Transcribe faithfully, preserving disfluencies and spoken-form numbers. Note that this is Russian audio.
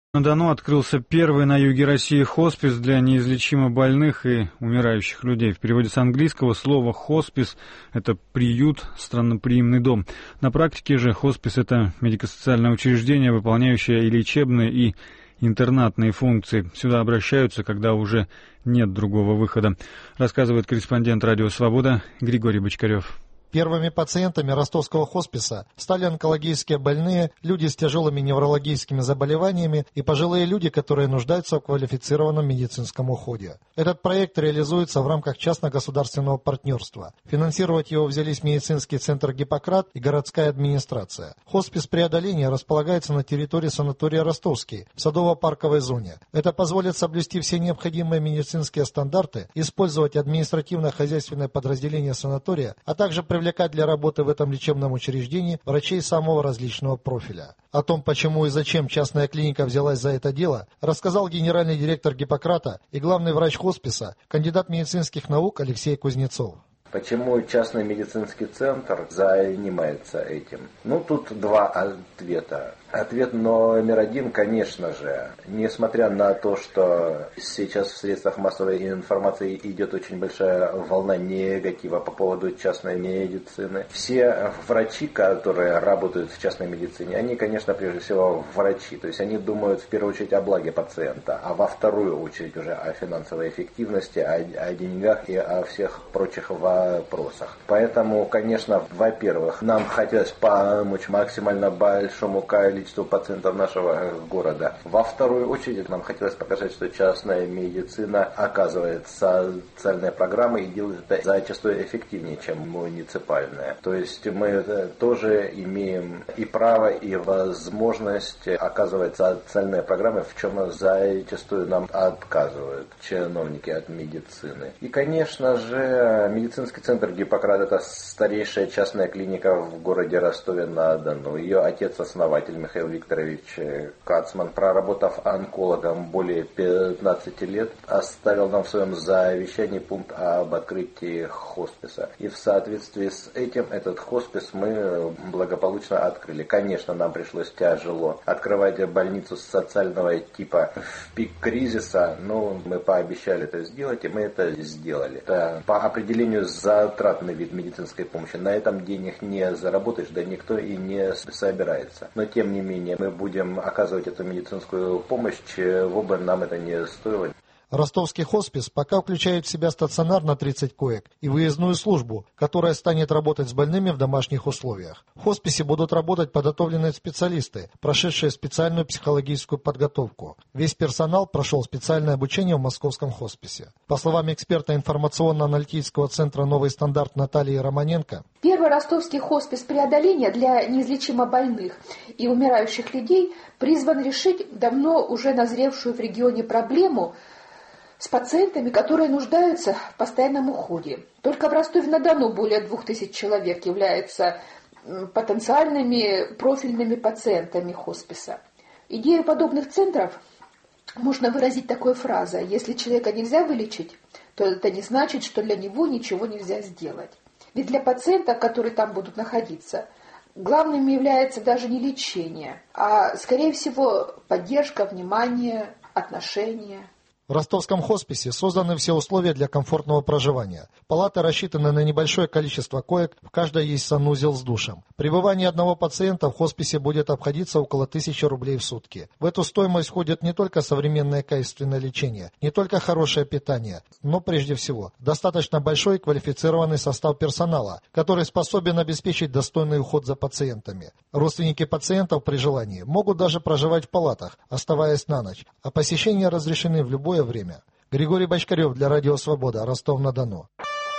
На Дону открылся первый на юге России хоспис для неизлечимо больных и умирающих людей. В переводе с английского слово «хоспис» — это приют, странноприимный дом. На практике же хоспис — это медико-социальное учреждение, выполняющее и лечебные, и интернатные функции. Сюда обращаются, когда уже нет другого выхода, рассказывает корреспондент «Радио Свобода» Григорий Бочкарев. Первыми пациентами ростовского хосписа стали онкологические больные, люди с тяжелыми неврологическими заболеваниями и пожилые люди, которые нуждаются в квалифицированном медицинском уходе. Этот проект реализуется в рамках частно-государственного партнерства. Финансировать его взялись медицинский центр «Гиппократ» и городская администрация. Хоспис преодоления располагается на территории санатория «Ростовский» в садово-парковой зоне. Это позволит соблюсти все необходимые медицинские стандарты, использовать административно-хозяйственное подразделение санатория, а также привлекать для работы в этом лечебном учреждении врачей самого различного профиля. О том, почему и зачем частная клиника взялась за это дело, рассказал генеральный директор «Гиппократа» и главный врач хосписа, кандидат медицинских наук Алексей Кузнецов. Почему частный медицинский центр занимается этим? Ну, тут два ответа. Ответ номер один, конечно же, несмотря на то, что сейчас в средствах массовой информации идет очень большая волна негатива по поводу частной медицины, все врачи, которые работают в частной медицине, они, конечно, прежде всего врачи, то есть они думают в первую очередь о благе пациента, а во вторую очередь уже о финансовой эффективности, о, о деньгах и о всех прочих вопросах. Поэтому, конечно, во-первых, нам хотелось помочь максимально большому количеству пациентов нашего города. Во вторую очередь нам хотелось показать, что частная медицина оказывает социальные программы и делает это зачастую эффективнее, чем муниципальная. То есть мы тоже имеем и право, и возможность оказывать социальные программы, в чем зачастую нам отказывают чиновники от медицины. И, конечно же, медицинский центр «Гиппократ» — это старейшая частная клиника в городе Ростове-на-Дону. Ее отец-основатель Михаил Викторович Кацман, проработав онкологом более пятнадцати лет, оставил нам в своем завещании пункт об открытии хосписа. И в соответствии с этим этот хоспис мы благополучно открыли. Конечно, нам пришлось тяжело открывать больницу социального типа в пик кризиса, но мы пообещали это сделать, и мы это сделали. Это по определению затратный вид медицинской помощи. На этом денег не заработаешь, да никто и не собирается. Но тем не менее мы будем оказывать эту медицинскую помощь, чего бы нам это не стоило. Ростовский хоспис пока включает в себя стационар на тридцать коек и выездную службу, которая станет работать с больными в домашних условиях. В хосписе будут работать подготовленные специалисты, прошедшие специальную психологическую подготовку. Весь персонал прошел специальное обучение в московском хосписе. По словам эксперта информационно-аналитического центра «Новый стандарт» Натальи Романенко, первый ростовский хоспис преодоления для неизлечимо больных и умирающих людей призван решить давно уже назревшую в регионе проблему с пациентами, которые нуждаются в постоянном уходе. Только в Ростове-на-Дону более двух тысяч человек являются потенциальными профильными пациентами хосписа. Идею подобных центров можно выразить такой фразой: если человека нельзя вылечить, то это не значит, что для него ничего нельзя сделать. Ведь для пациентов, которые там будут находиться, главным является даже не лечение, а, скорее всего, поддержка, внимание, отношения. В ростовском хосписе созданы все условия для комфортного проживания. Палаты рассчитаны на небольшое количество коек, в каждой есть санузел с душем. Пребывание одного пациента в хосписе будет обходиться около тысячи рублей в сутки. В эту стоимость входит не только современное качественное лечение, не только хорошее питание, но прежде всего достаточно большой и квалифицированный состав персонала, который способен обеспечить достойный уход за пациентами. Родственники пациентов при желании могут даже проживать в палатах, оставаясь на ночь, а посещения разрешены в любое время. Григорий Бочкарев для Радио Свобода, Ростов-на-Дону.